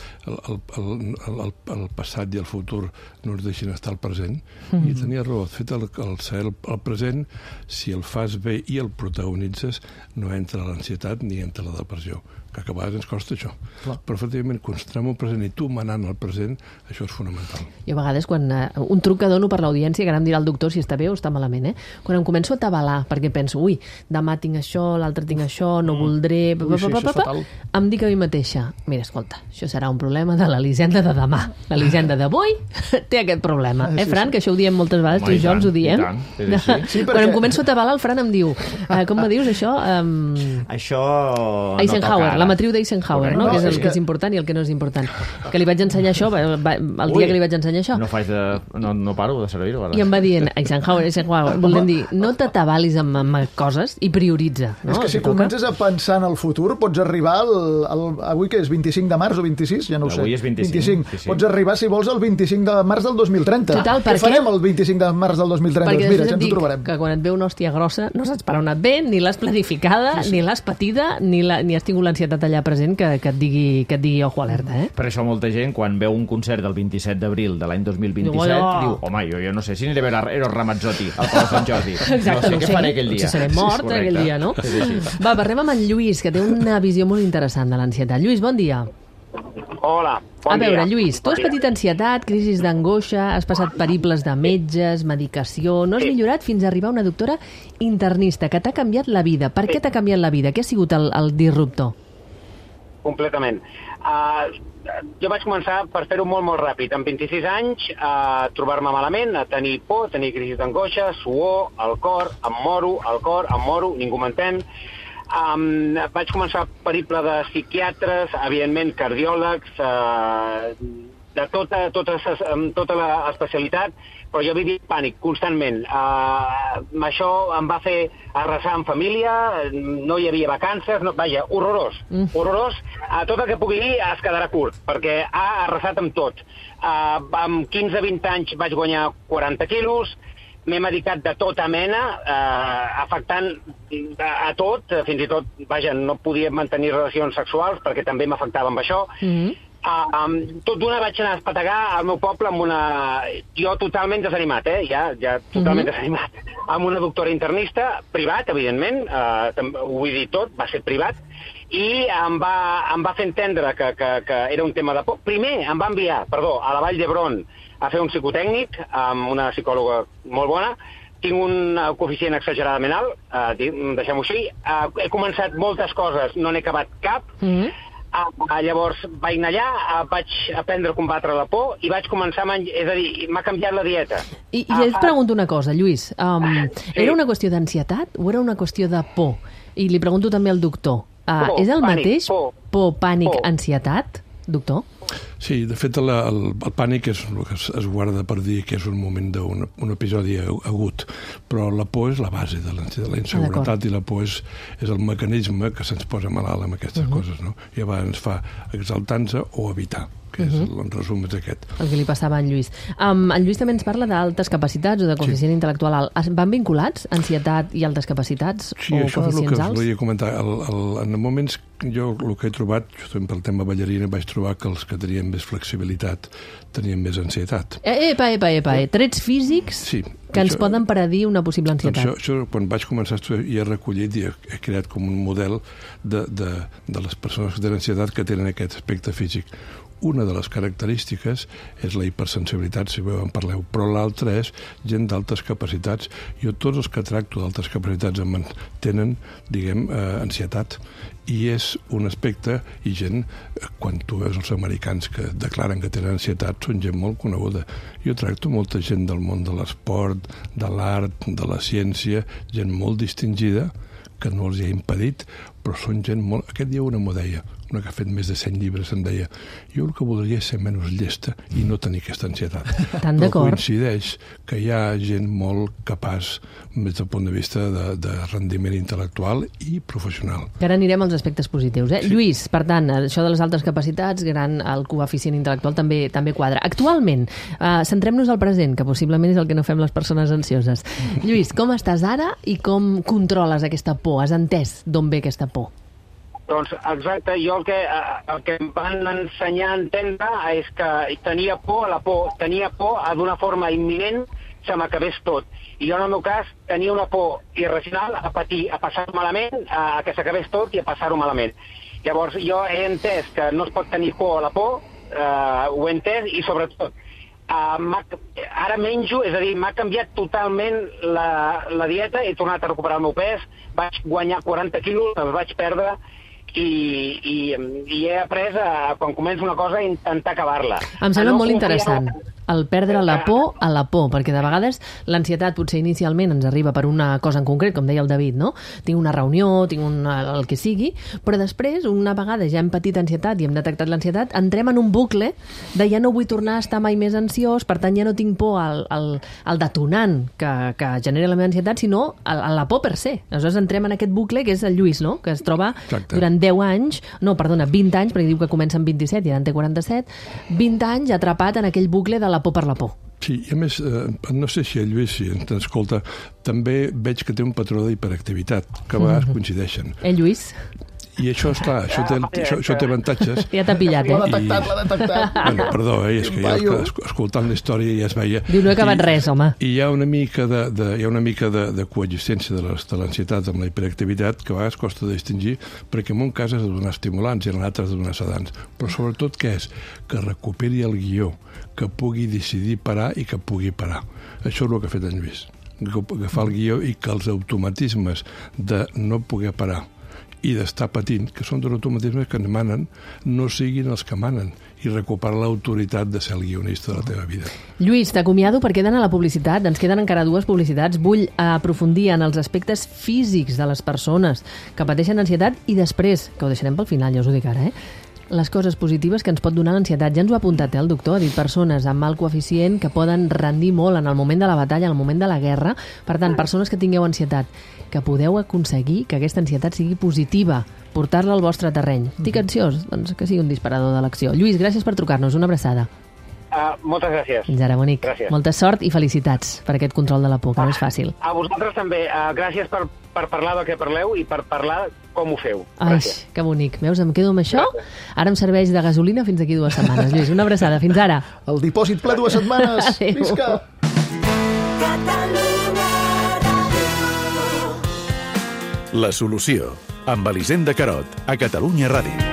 el passat i el futur no ens deixin estar al present? I tenia raó. De fet, el present, si el fas bé i el protagonitzes, no entra l'ansietat ni entra la depressió, que a vegades ens costa això. Però efectivament, concentrar-me al present i tu manant al present, això és fonamental. Jo a vegades, quan un truc que dono per l'audiència, que ara em dirà el doctor si està bé o està malament, quan em començo a atabalar, perquè penso, ui, demà tinc això, l'altre tinc això, no voldré... Em dic a mi mateixa, mira, escolta, això serà un problema de l'Elisenda de demà. L'Elisenda d'avui té aquest problema. Fran, que això ho diem moltes vegades, tu i jo ens ho diem. Quan em començo a atabalar, el Fran em diu, com me dius això? Això Eisenhower, la matriu d'Eisenhower, no? Que és el que és important i el que no és important. Que li vaig ensenyar això, el dia que li vaig ensenyar això. No paro de servir-ho. I em va dient, Eisenhower, volem dir, no t'atabalis amb coses i prioritza. És que si comences a pensar en el futur, pots arribar avui que és 25 de març o 26, ja no ho sé. Avui és 25. Pots arribar, si vols, el 25 de març del 2030. Total, què farem el 25 de març del 2030? Perquè mira, ja ens ho trobarem. Que quan et ve una hòstia grossa no saps per on et ve, ni l'has planificada, ni l'has patida, ni has tingut l'ansietat allà present que et digui ojo alerta. Per això molta gent, quan veu un concert del 27 d'abril de l'any 2027, diu, home, jo no sé si aniré a veure Eros Ramazzotti al Palau Sant Jordi. Exacte, no sé què faré aquell dia. Potser seré mort aquell dia, no? Va, parlem amb en Lluís, que té una visió molt interessant de l'ansietat. Lluís, bon dia. Hola, bon dia. A veure, Lluís, tu has patit ansietat, crisis d'angoixa, has passat periples de metges, medicació, no has millorat fins a arribar a una doctora internista que t'ha canviat la vida. Per què t'ha canviat la vida? Què ha sigut el disruptor? Completament. Jo vaig començar, per fer-ho molt, molt ràpid, amb 26 anys, a trobar-me malament, a tenir por, a tenir crisi d'angoixa, suor, al cor, em moro, ningú m'entén. Vaig començar periple de psiquiatres, evidentment cardiòlegs, de tota l'especialitat, però jo vivia pànic constantment. Això em va fer arrasar en família, no hi havia vacances, vaja, horrorós, horrorós. Tot el que pugui dir es quedarà curt, perquè ha arrasat amb tot. Amb 15-20 anys vaig guanyar 40 quilos, m'he medicat de tota mena, afectant a tot, fins i tot, vaja, no podia mantenir relacions sexuals perquè també m'afectava amb això. Tot d'una vaig anar a espetegar al meu poble amb una... Jo totalment desanimat, ja totalment desanimat. Amb una doctora internista, privat, evidentment, ho vull dir tot, va ser privat, i em va fer entendre que era un tema de por. Primer em va enviar, a la Vall d'Hebron a fer un psicotècnic amb una psicòloga molt bona. Tinc un coeficient exageradament alt, deixem-ho així. He començat moltes coses, no n'he acabat cap. Llavors vaig anar allà, vaig aprendre a combatre la por i vaig començar és a dir, m'ha canviat la dieta. I et pregunto una cosa, Lluís. Era una qüestió d'ansietat o era una qüestió de por? I li pregunto també al doctor. És el mateix? Por, pànic, ansietat, doctor? Sí, de fet, el pànic és el que es guarda per dir que és un moment d'un episodi agut, però la por és la base de la inseguretat i la por és el mecanisme que se'ns posa malalt amb aquestes coses, no? I llavors ens fa exaltar-nos o evitar, que és el resum és aquest. El que li passava a en Lluís. En Lluís també ens parla d'altes capacitats o de coeficient intel·lectual alt. Van vinculats, ansietat i altes capacitats o coeficients alts? Sí, això és el que us volia comentar. En moments, jo el que he trobat, justament pel tema ballarina, vaig trobar que els que tenien més flexibilitat tenien més ansietat. Trets físics que ens poden predir una possible ansietat. Això, quan vaig començar a estudiar, i he recollit i he creat com un model de les persones que tenen ansietat que tenen aquest aspecte físic. Una de les característiques és la hipersensibilitat, si en parleu, però l'altra és gent d'altes capacitats. Jo tots els que tracto d'altes capacitats tenen, diguem, ansietat. I és un aspecte, i gent, quan tu veus els americans que declaren que tenen ansietat, són gent molt coneguda. Jo tracto molta gent del món de l'esport, de l'art, de la ciència, gent molt distingida, que no els hi ha impedit, però són gent molt... Aquest dia una m'ho deia, una que ha fet més de 100 llibres, em deia, jo el que voldria és ser menys llesta i no tenir aquesta ansietat. Tan però coincideix que hi ha gent molt capaç des del punt de vista de rendiment intel·lectual i professional. Que ara anirem als aspectes positius. Sí. Lluís, per tant, això de les altes capacitats, el coeficient intel·lectual també quadra. Actualment, centrem-nos al present, que possiblement és el que no fem les persones ansioses. Lluís, com estàs ara i com controles aquesta por? Has entès d'on ve aquesta por? Doncs exacte, jo el que em van ensenyar a entendre és que tenia por d'una forma imminent se m'acabés tot. I jo en el meu cas tenia una por irracional a patir, a passar-ho malament, a que s'acabés tot i a passar-ho malament. Llavors jo he entès que no es pot tenir por a la por, ho he entès i sobretot ara menjo, és a dir, m'ha canviat totalment la dieta, he tornat a recuperar el meu pes, vaig guanyar 40 quilos, els vaig perdre i he après, quan començo una cosa, a intentar acabar-la. Em sembla molt interessant el perdre la por a la por, perquè de vegades l'ansietat potser inicialment ens arriba per una cosa en concret, com deia el David, no? Tinc una reunió, tinc el que sigui, però després, una vegada ja hem patit ansietat i hem detectat l'ansietat, entrem en un bucle de ja no vull tornar a estar mai més ansiós, per tant ja no tinc por al detonant que genera la meva ansietat, sinó a la por per se. Aleshores entrem en aquest bucle que és el Lluís, no? Que es troba durant 20 anys, 20 anys, perquè diu que comença amb 27 i ara en té 47, 20 anys atrapat en aquell bucle de la por per la por. Sí, i a més, no sé si el Lluís, si ens escolta, també veig que té un patró d'hiperactivitat, que a vegades coincideixen. Lluís? I això, esclar, això té avantatges. Ja t'ha pillat, L'ha detectat. Bueno, perdó, és que ja escoltant la història ja es veia... Diu, no he acabat res, home. I hi ha una mica de coexistència de l'ansietat amb la hiperactivitat que a vegades costa de distingir, perquè en un cas has de donar estimulants i en l'altre has de donar sedants. Però sobretot què és? Que recuperi el guió, que pugui decidir parar i que pugui parar. Això és el que ha fet en Lluís. Agafar el guió i que els automatismes de no poder parar i d'estar patint, que són dos automatismes que ens manen, no siguin els que manen, i recuperar l'autoritat de ser el guionista de la teva vida. Lluís, t'acomiado perquè queden a la publicitat. Ens queden encara 2 publicitats. Vull aprofundir en els aspectes físics de les persones que pateixen ansietat i després, que ho deixarem pel final, ja us ho dic ara, les coses positives que ens pot donar l'ansietat. Ja ens ho ha apuntat el doctor, ha dit persones amb alt coeficient que poden rendir molt en el moment de la batalla, en el moment de la guerra. Per tant, persones que tingueu ansietat, que podeu aconseguir que aquesta ansietat sigui positiva, portar-la al vostre terreny. Estic ansiós, doncs que sigui un disparador de l'acció. Lluís, gràcies per trucar-nos, una abraçada. Moltes gràcies. Fins ara, bonic. Gràcies. Molta sort i felicitats per aquest control de la por, que no és fàcil. A vosaltres també. Gràcies per parlar del que parleu i per parlar com ho feu. Ai, que bonic. Veus, em quedo amb això. Ara em serveix de gasolina fins aquí 2 setmanes. Lluís, una abraçada. Fins ara. El dipòsit ple 2 setmanes. Adéu. Visca! La solució, amb Elisenda Carot, a Catalunya Ràdio.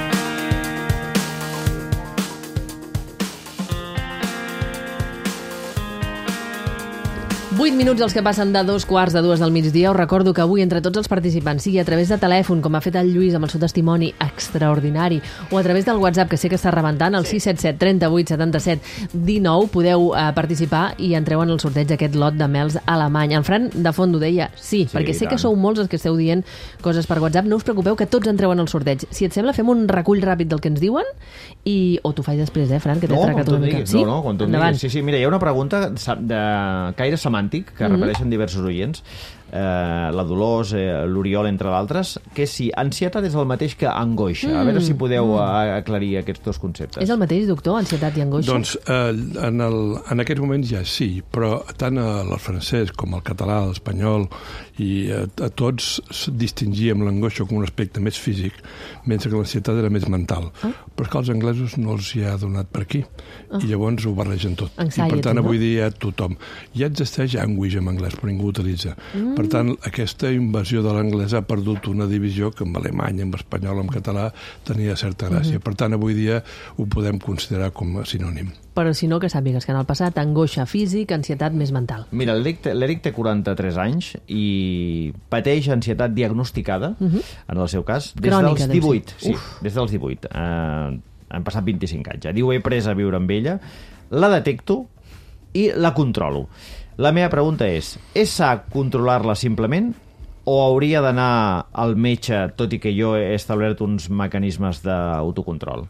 8 minuts els que passen de 2:15 del migdia. Us recordo que avui entre tots els participants, sigui a través de telèfon, com ha fet el Lluís amb el seu testimoni extraordinari, o a través del WhatsApp, que sé que està rebentant, el 677 38 77 19, podeu participar i entreu en el sorteig d'aquest lot de mels alemany. En Fran de Font ho deia, sí, perquè sé que sou molts els que esteu dient coses per WhatsApp. No us preocupeu, que tots entreu en el sorteig. Si et sembla, fem un recull ràpid del que ens diuen o t'ho faig després, Fran, que t'he atracat una mica. Sí? No, quan tu diguis. Sí, mira, hi ha una pregunta de caire semàntic que repeteixen diversos oients, la Dolors, l'Oriol, entre d'altres, que si ansietat és el mateix que angoixa. A veure si podeu aclarir aquests dos conceptes. És el mateix, doctor, ansietat i angoixa? Doncs en aquests moments ja sí, però tant el francès com el català, l'espanyol, i a tots distingíem l'angoixa com un aspecte més físic, mentre que l'ansietat era més mental. Però és que als anglesos no els hi ha donat per aquí, i llavors ho barregen tot. I per tant, avui dia tothom. Ja existeix anguish en anglès, però ningú utilitza. Per tant, aquesta invasió de l'anglès ha perdut una divisió que en alemany, en espanyol, en català tenia certa gràcia. Per tant, avui dia ho podem considerar com a sinònim. Però si no, que sàpigues que en el passat angoixa físic, ansietat més mental. Mira, l'Eric té 43 anys i pateix ansietat diagnosticada, en el seu cas, des dels 18. Sí, des dels 18. Han passat 25 anys. Diu, he pres a viure amb ella, la detecto i la controlo. La meva pregunta és sa controlar-la simplement o hauria d'anar al metge, tot i que jo he establert uns mecanismes d'autocontrol?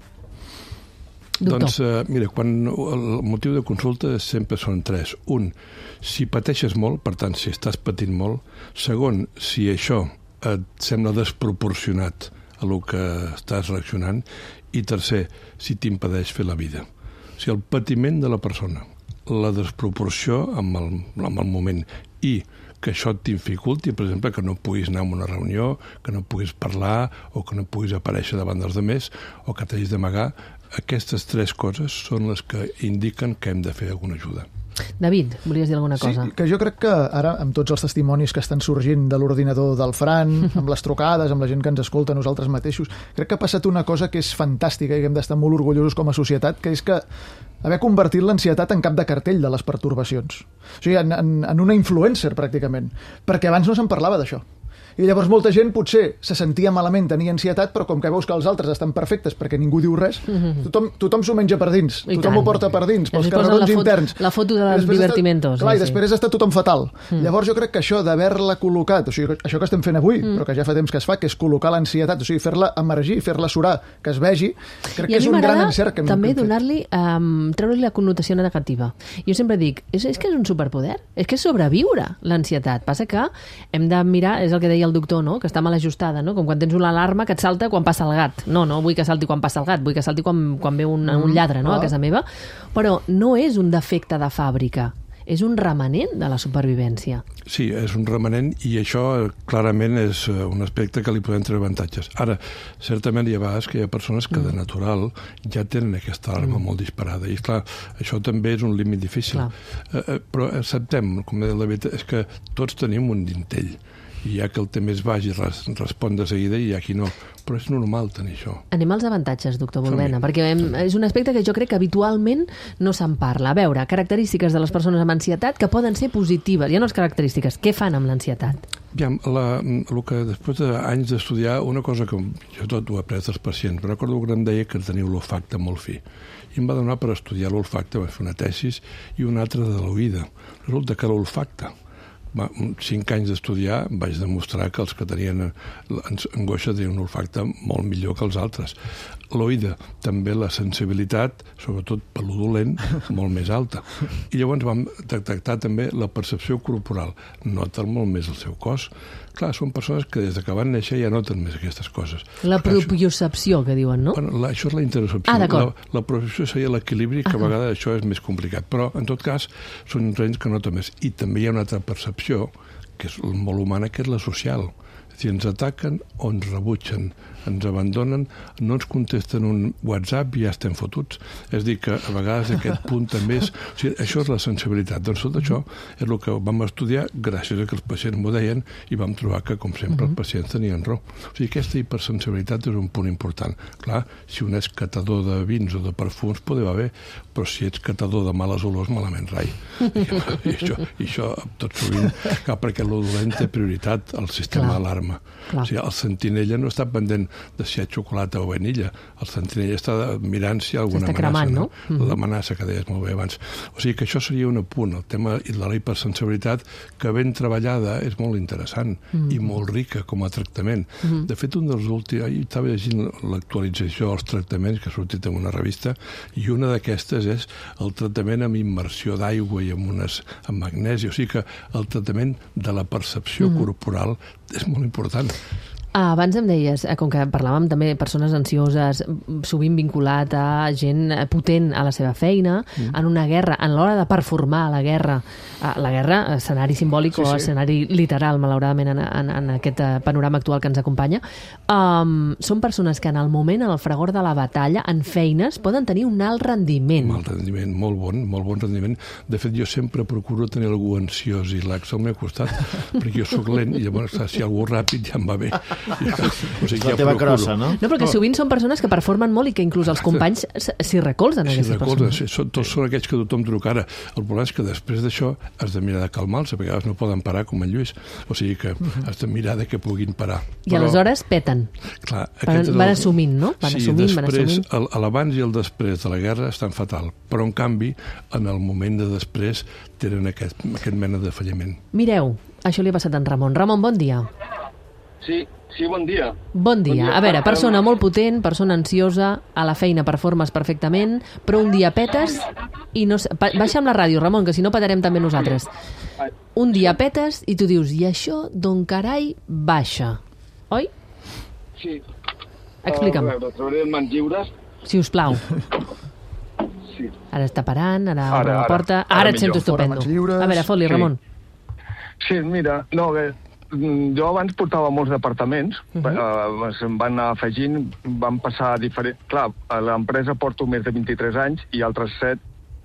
Doncs, mira, el motiu de consulta sempre són 3. Un, si pateixes molt, per tant, si estàs patint molt. Segon, si això et sembla desproporcionat a el que estàs reaccionant. I tercer, si t'impedeix fer la vida. O sigui, el patiment de la persona, la desproporció amb el moment i que això et dificulti, per exemple, que no puguis anar a una reunió, que no puguis parlar o que no puguis aparèixer davant dels altres o que t'hagis d'amagar. Aquestes 3 coses són les que indiquen que hem de fer alguna ajuda. David, volies dir alguna cosa? Sí, que jo crec que ara, amb tots els testimonis que estan sorgint de l'ordinador del Fran, amb les trucades, amb la gent que ens escolta, nosaltres mateixos, crec que ha passat una cosa que és fantàstica i que hem d'estar molt orgullosos com a societat, que és que haver convertit l'ansietat en cap de cartell de les pertorbacions. O sigui, en una influencer, pràcticament. Perquè abans no se'n parlava d'això. I llavors molta gent potser se sentia malament, tenia ansietat, però com que veus que els altres estan perfectes perquè ningú diu res, tothom s'ho menja per dins, tothom ho porta per dins, pels carrerons interns. La foto dels divertimentos. Clar, i després està tothom fatal. Llavors jo crec que això d'haver-la col·locat, o sigui, això que estem fent avui, però que ja fa temps que es fa, que és col·locar l'ansietat, o sigui, fer-la emergir, fer-la surar, que es vegi, crec que és un gran encert que hem fet. També donar-li, treure-li la connotació negativa. Jo sempre dic, és que és un superpoder, és que és sobreviure l'ansietat. Passa que hem de mirar, és el que deia el doctor, no? Que està mal ajustada, no? Com quan tens una alarma que et salta quan passa el gat. No vull que salti quan passa el gat, vull que salti quan ve un lladre, no? A casa meva. Però no és un defecte de fàbrica, és un remanent de la supervivència. Sí, és un remanent i això clarament és un aspecte que li podem treure avantatges. Ara, certament hi ha vegades que hi ha persones que de natural ja tenen aquesta alarma molt disparada i clar, això també és un límit difícil. Però acceptem, com deia la David, és que tots tenim un dintell i hi ha que el té més baix i respon de seguida i hi ha qui no. Però és normal tenir això. Anem als avantatges, doctor Bolbena, perquè és un aspecte que jo crec que habitualment no se'n parla. A veure, característiques de les persones amb ansietat que poden ser positives. Ja no les característiques, què fan amb l'ansietat? Aviam, el que després d'anys d'estudiar, una cosa que jo tot ho he après dels pacients, però recordo que em deia que teniu l'olfacte molt fi. I em va donar per estudiar l'olfacte, vaig fer una tesis, i una altra de l'oïda. Resulta que l'olfacte, 5 anys d'estudiar vaig demostrar que els que tenien angoixa tenien un olfacte molt millor que els altres. L'oïda, també la sensibilitat, sobretot per l'odolent, molt més alta. I llavors vam detectar també la percepció corporal. Noten molt més el seu cos. Clar, són persones que des que van néixer ja noten més aquestes coses. La propiocepció, que diuen, no? Bueno, això és la interocepció. La propiocepció seria l'equilibri, que a vegades això és més complicat. Però, en tot cas, són gens que noten més. I també hi ha una altra percepció, que és molt humana, que és la social. Si ens ataquen o ens rebutgen, ens abandonen, no ens contesten un WhatsApp i ja estem fotuts. És dir, que a vegades aquest punt també és... O sigui, això és la sensibilitat. Doncs tot això és el que vam estudiar gràcies a que els pacients m'ho deien i vam trobar que, com sempre, els pacients tenien raó. O sigui, aquesta hipersensibilitat és un punt important. Clar, si un és catador de vins o de perfums, podria haver, però si ets catador de males olors, malament rai. I això tot sovint, perquè l'odolent té prioritat al sistema d'alarma. O sigui, el sentinella no està pendent de si hi ha xocolata o vainilla. El sentinella està mirant si hi ha alguna amenaça. No? L'amenaça que deies molt bé abans. O sigui que això seria un apunt. El tema de la hipersensibilitat, que ben treballada és molt interessant i molt rica com a tractament. De fet, un dels últims... Ahir estava llegint l'actualització dels tractaments que ha sortit en una revista i una d'aquestes és el tractament amb immersió d'aigua i amb magnesi. O sigui que el tractament de la percepció corporal és molt important. Abans em deies, com que parlàvem també de persones ansioses, sovint vinculat a gent potent a la seva feina, en una guerra, en l'hora de performar la guerra, escenari simbòlic o escenari literal, malauradament, en aquest panorama actual que ens acompanya, són persones que en el moment, en el fragor de la batalla, en feines, poden tenir un alt rendiment. Un alt rendiment, molt bon rendiment. De fet, jo sempre procuro tenir algú ansiós i lax al meu costat, perquè jo sóc lent i llavors, si algú ràpid ja em va bé. O sigui, la teva crossa, no? No, perquè sovint són persones que performen molt i que inclús els companys s'hi recolzen. S'hi recolzen, tots són aquells que tothom truca ara. El problema és que després d'això has de mirar de calmar-los, perquè a vegades no poden parar com en Lluís. O sigui que has de mirar de que puguin parar. I aleshores peten. Clar, van assumint, no? Sí, després, l'abans i el després de la guerra estan fatal, però en canvi, en el moment de després, tenen aquest mena de falliment. Mireu, això li ha passat a en Ramon. Ramon, bon dia. Sí, bon dia. Bon dia. A veure, persona molt potent, persona ansiosa, a la feina performes perfectament, però un dia petes i no... Baixa amb la ràdio, Ramon, que si no petarem també nosaltres. Un dia petes i tu dius, i això d'on carai baixa, oi? Sí. Explica'm. A veure, trobaré les mans lliures. Si us plau. Sí. Ara està parant, ara obre la porta. Ara et sento estupendo. A veure, fot-li, Ramon. Sí, mira, no, bé, jo abans portava molts departaments, se'm van anar afegint, van passar diferents... Clar, a l'empresa porto més de 23 anys i altres 7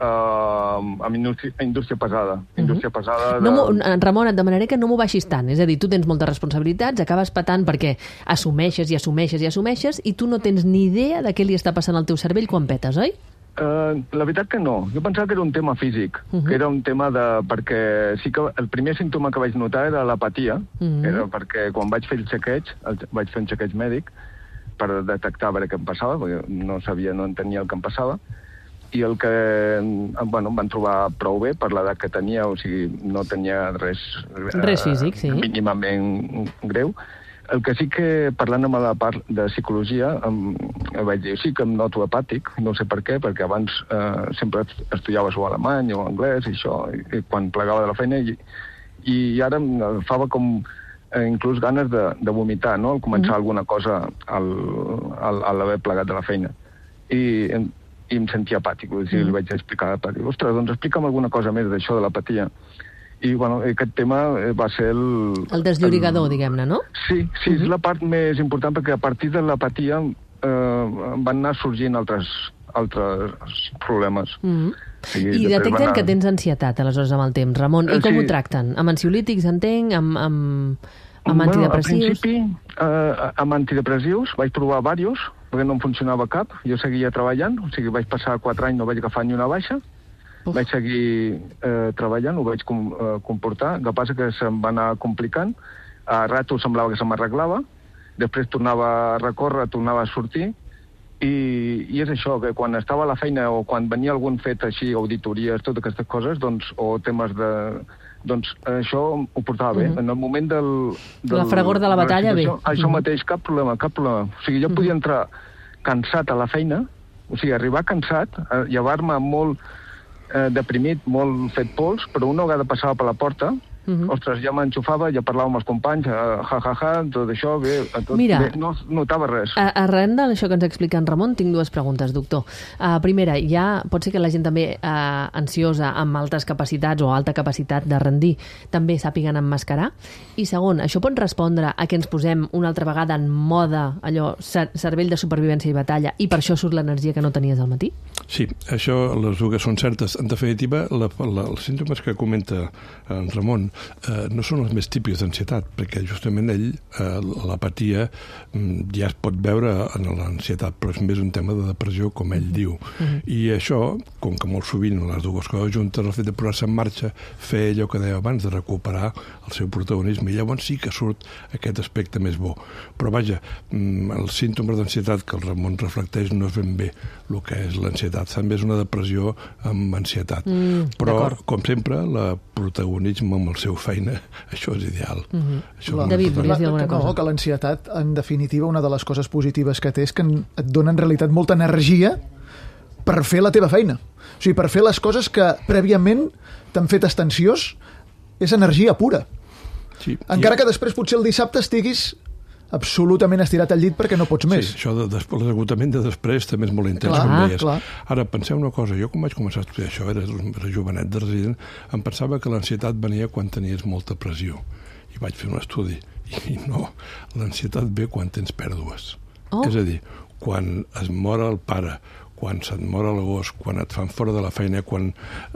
amb indústria pesada. Indústria pesada de... Ramon, et demanaré que no m'ho baixis tant. És a dir, tu tens moltes responsabilitats, acabes patant perquè assumeixes i tu no tens ni idea de què li està passant al teu cervell quan petes, oi? La veritat que no. Jo pensava que era un tema físic, que era un tema de... Perquè sí que el primer símptoma que vaig notar era l'apatia, era perquè quan vaig fer el xequeig, vaig fer un xequeig mèdic per detectar a veure què em passava, perquè no entenia el que em passava, i el que em van trobar prou bé per l'edat que tenia, o sigui, no tenia res físic, sí. Mínimament greu. El que sí que, parlant amb la part de psicologia, vaig dir, sí que em noto apàtic, no sé per què, perquè abans sempre estudiava o alemany o anglès i això, i quan plegava de la feina, i ara em agafava com inclús ganes de vomitar, no?, al començar alguna cosa a l'haver plegat de la feina. I em sentia apàtic, li vaig explicar apàtic. Ostres, doncs explica'm alguna cosa més d'això de l'apatia. I, bueno, aquest tema va ser el desllorigador, diguem-ne, no? Sí, és la part més important, perquè a partir de l'apatia van anar sorgint altres problemes. I detecten que tens ansietat, aleshores, amb el temps. Ramon, i com ho tracten? Amb ansiolítics, entenc? Amb antidepressius? Al principi, amb antidepressius, vaig provar diversos, perquè no em funcionava cap. Jo seguia treballant, o sigui, vaig passar 4 anys, no vaig agafar ni una baixa. Vaig seguir treballant, ho vaig comportar, el que passa que se'm va anar complicant, a ratos semblava que se m'arreglava, després tornava a recórrer, tornava a sortir, i és això, que quan estava a la feina o quan venia algun fet així, auditories, totes aquestes coses, doncs, o temes Doncs això ho portava bé. En el moment la fragor de la batalla, bé. Això mateix, cap problema. O sigui, jo podia entrar cansat a la feina, o sigui, arribar cansat, llevar-me molt deprimit, molt fet pols, però una vegada passava per la porta, ostres, ja m'enxufava, ja parlava amb els companys, tot això, bé, Mira, bé, no notava res. Arran d'això que ens explica en Ramon, tinc dues preguntes, doctor. Primera, pot ser que la gent també ansiosa, amb altes capacitats o alta capacitat de rendir, també sàpiguen emmascarar? I segon, això pot respondre a que ens posem una altra vegada en mode, allò, cervell de supervivència i batalla, i per això surt l'energia que no tenies al matí? Sí, això, les dues són certes. En definitiva, els símptomes que comenta en Ramon no són els més típics d'ansietat, perquè justament l'apatia ja es pot veure en l'ansietat, però és més un tema de depressió, com ell diu. I això, com que molt sovint les dues coses juntes, el fet de posar-se en marxa, fer allò que deia abans, de recuperar el seu protagonisme, i llavors sí que surt aquest aspecte més bo. Però vaja, els símptomes d'ansietat que el Ramon reflecteix no és ben bé el que és l'ansietat, també és una depressió amb ansietat. Però, com sempre, el protagonisme amb el seu feina, això és ideal. David, volies dir alguna cosa? No, que l'ansietat, en definitiva, una de les coses positives que té és que et dona en realitat molta energia per fer la teva feina. O sigui, per fer les coses que prèviament t'han fet estensiós, és energia pura. Sí, encara que després potser el dissabte estiguis absolutament estirat al llit perquè no pots més. Sí, això l'esgotament de després també és molt intens, com deies. Ara, penseu una cosa, jo quan vaig començar a estudiar això, era jovenet de resident, em pensava que l'ansietat venia quan tenies molta pressió. I vaig fer un estudi. I no, l'ansietat ve quan tens pèrdues. És a dir, quan es mor el pare, quan se't mor el gos, quan et fan fora de la feina, quan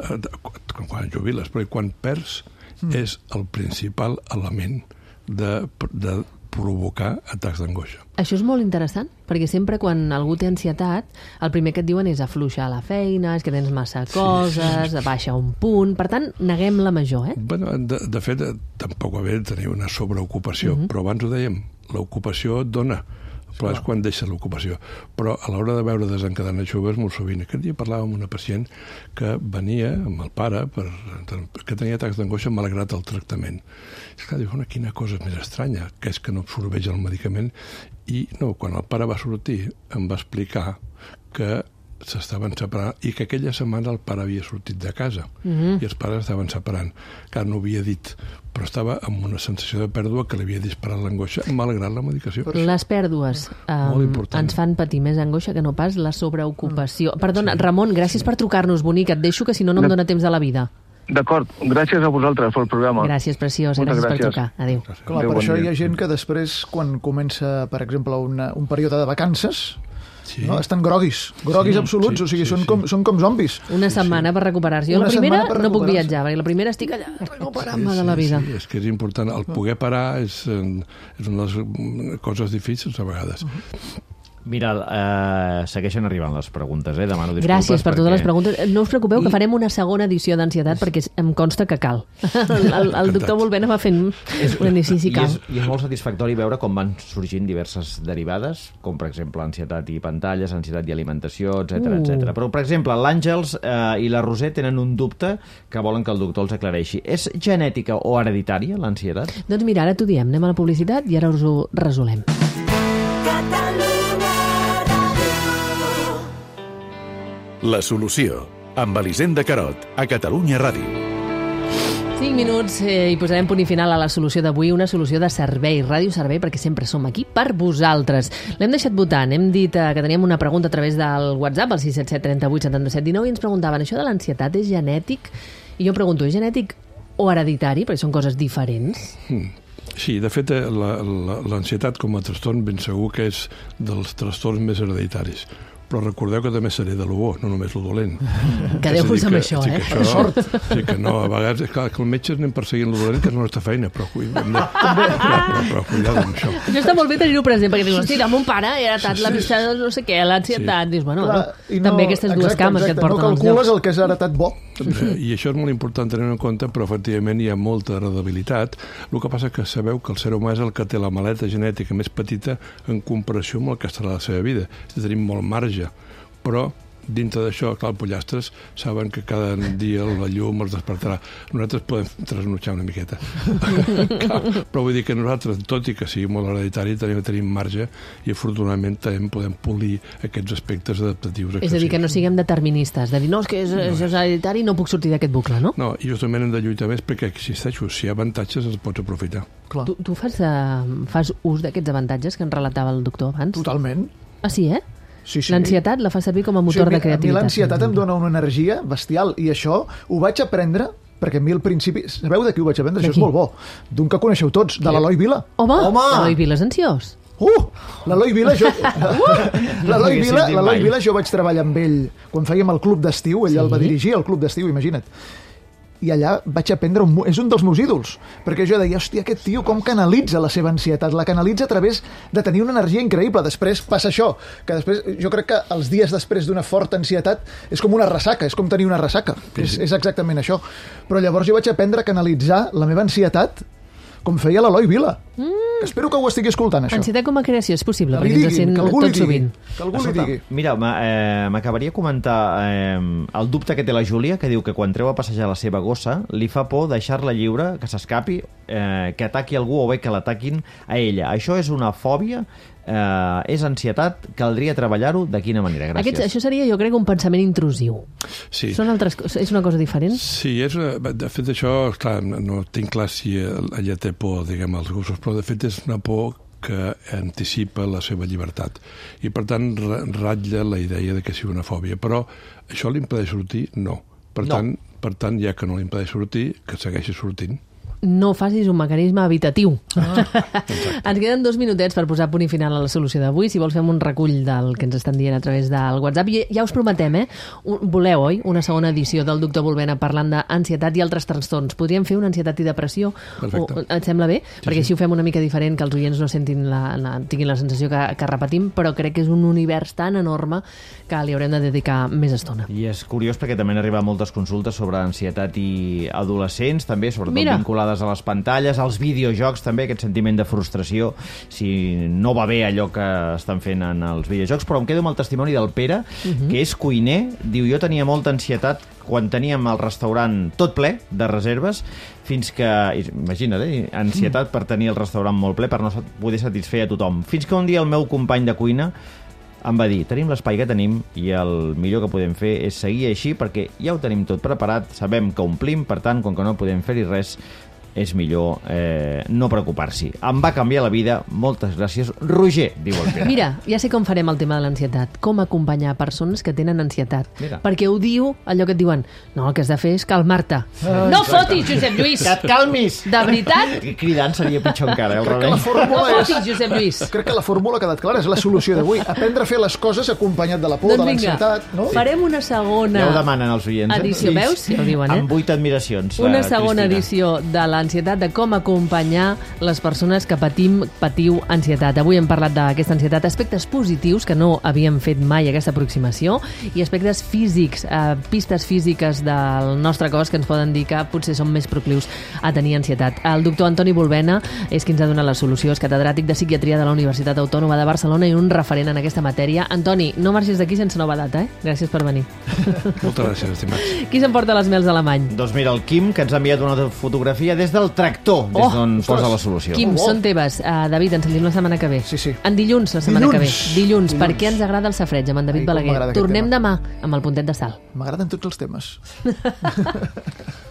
jubiles, però quan perds és el principal element de provocar atacs d'angoixa. Això és molt interessant, perquè sempre quan algú té ansietat, el primer que et diuen és afluixar la feina, és que tens massa coses, baixa un punt, per tant, neguem la major, Bueno, de fet, tampoc va bé tenir una sobreocupació, però abans ho dèiem, l'ocupació et dona, però és quan deixa l'ocupació. Però a l'hora de veure desencadenar joves, molt sovint. Aquest dia parlava amb una pacient que venia amb el pare que tenia atacs d'angoixa malgrat el tractament. És clar, diu, quina cosa més estranya, que és que no absorbeix el medicament. I no, quan el pare va sortir, em va explicar que s'estaven separant i que aquella setmana el pare havia sortit de casa i els pares estaven separant. Clar, no ho havia dit, però estava amb una sensació de pèrdua que li havia disparat l'angoixa malgrat la medicació. Les pèrdues ens fan patir més angoixa que no pas la sobreocupació. Perdona, Ramon, gràcies per trucar-nos, bonic, et deixo que si no em dóna temps de la vida. D'acord, gràcies a vosaltres pel programa. Gràcies, preciós, gràcies per trucar. Adéu. Clar, per això hi ha gent que després, quan comença, per exemple, un període de vacances, estan groguis absoluts, o sigui, són com zombis. Una setmana per recuperar-se. Jo la primera no puc viatjar, perquè la primera estic allà recuperant-me de la vida. Sí, és que és important. El poder parar és una de les coses difícils a vegades. Mira, segueixen arribant les preguntes, demano disculpes. Gràcies per totes les preguntes. No us preocupeu que farem una segona edició d'Ansietat perquè em consta que cal. El doctor Volbena va fent un inici si cal. I és molt satisfactori veure com van sorgint diverses derivades, com per exemple ansietat i pantalles, ansietat i alimentació, etc. Però, per exemple, l'Àngels i la Roser tenen un dubte que volen que el doctor els aclareixi. És genètica o hereditària, l'ansietat? Doncs mira, ara t'ho diem. Anem a la publicitat i ara us ho resolem. La solució, amb Elisenda Carot, a Catalunya Ràdio. 5 minuts i posarem punt i final a la solució d'avui, una solució de servei, ràdio servei, perquè sempre som aquí per vosaltres. L'hem deixat votant, hem dit que teníem una pregunta a través del WhatsApp, el 677 38 77 19, i ens preguntaven, això de l'ansietat és genètic? I jo pregunto, és genètic o hereditari? Perquè són coses diferents. Sí, de fet, l'ansietat com a trastorn ben segur que és dels trastorns més hereditaris. Però recordeu que també seré de lo bo, no només lo dolent. Quedeu-vos amb això, Per sort. Sí que no, a vegades, clar, que el metge anem perseguint lo dolent, que és la nostra feina, però cuidado amb això. Això està molt bé tenir-ho present, perquè dius, hosti, mon pare he heretat la vista de no sé què, l'ansietat. Dius, bueno, també aquestes dues cames que et porten als llocs. No calcules el que és heretat bo. I això és molt important tenir en compte, però efectivament hi ha molta heredabilitat. El que passa que sabeu que el ser humà és el que té la maleta genètica més petita en comparació amb el que estarà la seva vida. Tenim molt marge, però dintre d'això, clar, el pollastres saben que cada dia la llum els despertarà. Nosaltres podem trasnotxar una miqueta. Però vull dir que nosaltres, tot i que sigui molt hereditari, tenim marge i afortunadament també podem polir aquests aspectes adaptatius. És a dir, que no siguem deterministes, de dir, no, és que això és hereditari i no puc sortir d'aquest bucle, no? No, i justament hem de lluitar més perquè existeixo. Si hi ha avantatges, els pots aprofitar. Tu fas ús d'aquests avantatges que ens relatava el doctor abans? Totalment. Ah, sí, Sí. L'ansietat la fa servir com a motor de creativitat. A mi l'ansietat em dona una energia bestial i això ho vaig aprendre perquè a mi al principi... Sabeu de qui ho vaig aprendre? Això és molt bo. D'un que coneixeu tots, de l'Eloi Vila. Home! L'Eloi Vila és ansiós. L'Eloi Vila, l'Eloi Vila, jo vaig treballar amb ell quan fèiem el club d'estiu, ell el va dirigir, el club d'estiu, imagina't. I allà vaig aprendre... És un dels meus ídols, perquè jo deia, hòstia, aquest tio com canalitza la seva ansietat, la canalitza a través de tenir una energia increïble. Després passa això, que després jo crec que els dies després d'una forta ansietat és com una ressaca, és com tenir una ressaca. És exactament això. Però llavors jo vaig aprendre a canalitzar la meva ansietat com feia l'Eloi Vila. Espero que ho estigui escoltant, això. Ansietat com a creació és possible, perquè ens sent tot sovint. Que algú li digui. Mira, m'acabaria de comentar el dubte que té la Júlia, que diu que quan treu a passejar la seva gossa li fa por deixar-la lliure, que s'escapi, que ataqui algú o bé que l'ataquin a ella. Això és una fòbia? És ansietat? Caldria treballar-ho? De quina manera? Gràcies. Això seria, jo crec, un pensament intrusiu. Sí. És una cosa diferent? Sí, de fet això, clar, no tinc clar si ella té por, diguem, als gossos, però de fet és una por que anticipa la seva llibertat. I per tant ratlla la idea de que sigui una fòbia. Però això l'impedeix sortir? No. Per tant, ja que no l'impedeix sortir, que segueixi sortint. No facis un mecanisme evitatiu. Ens queden 2 minutets per posar punt i final a la solució d'avui. Si vols fem un recull del que ens estan dient a través del WhatsApp. I ja us prometem, voleu, oi? Una segona edició del doctor Volbena parlant d'ansietat i altres trastorns. Podríem fer una ansietat i depressió? Perfecte. Et sembla bé? Perquè així ho fem una mica diferent, que els oients no tinguin la sensació que repetim, però crec que és un univers tan enorme que li haurem de dedicar més estona. I és curiós perquè també han arribat moltes consultes sobre ansietat i adolescents, també, sobretot vinculades a les pantalles, als videojocs també, aquest sentiment de frustració si no va bé allò que estan fent en els videojocs, però em quedo amb el testimoni del Pere, que és cuiner, diu, jo tenia molta ansietat quan teníem el restaurant tot ple de reserves, fins que, imagina't, ansietat per tenir el restaurant molt ple, per no poder satisfer a tothom, fins que un dia el meu company de cuina em va dir, tenim l'espai que tenim i el millor que podem fer és seguir així perquè ja ho tenim tot preparat, sabem que omplim, per tant, com que no podem fer-hi res, és millor no preocupar-s'hi. Em va canviar la vida, moltes gràcies. Roger, diu el Pere. Mira, ja sé com farem el tema de l'ansietat. Com acompanyar persones que tenen ansietat. Perquè ho diu allò que et diuen, no, el que has de fer és calmar-te. No fotis, Josep Lluís! Que et calmis! De veritat? Cridant seria pitjor encara, No fotis, Josep Lluís! Crec que la fórmula ha quedat clara, és la solució d'avui. Aprendre a fer les coses acompanyat de la por, de l'ansietat. Farem una segona... Ja ho demanen els oients. Edició, veus? Ja ho diuen, Amb 8 admiracions. Una segona edició de l'ansietat, de com acompanyar les persones que patiu ansietat. Avui hem parlat d'aquesta ansietat, aspectes positius que no havíem fet mai aquesta aproximació i aspectes físics, pistes físiques del nostre cos que ens poden dir que potser som més proclius a tenir ansietat. El doctor Antoni Volbena és qui ens ha donat la solució, és catedràtic de psiquiatria de la Universitat Autònoma de Barcelona i un referent en aquesta matèria. Antoni, no marxis d'aquí sense nova data, Gràcies per venir. Moltes gràcies, estimats. Qui s'emporta les mels alemany? Doncs mira, el Quim, que ens ha enviat una fotografia des del tractor, des d'on posa la solució. Quim, són teves. David, ens sentim la setmana que ve. Sí. En dilluns, la setmana que ve. Dilluns. Per què ens agrada el safreig, amb en David Balaguer? Tornem demà amb el puntet de sal. M'agraden tots els temes.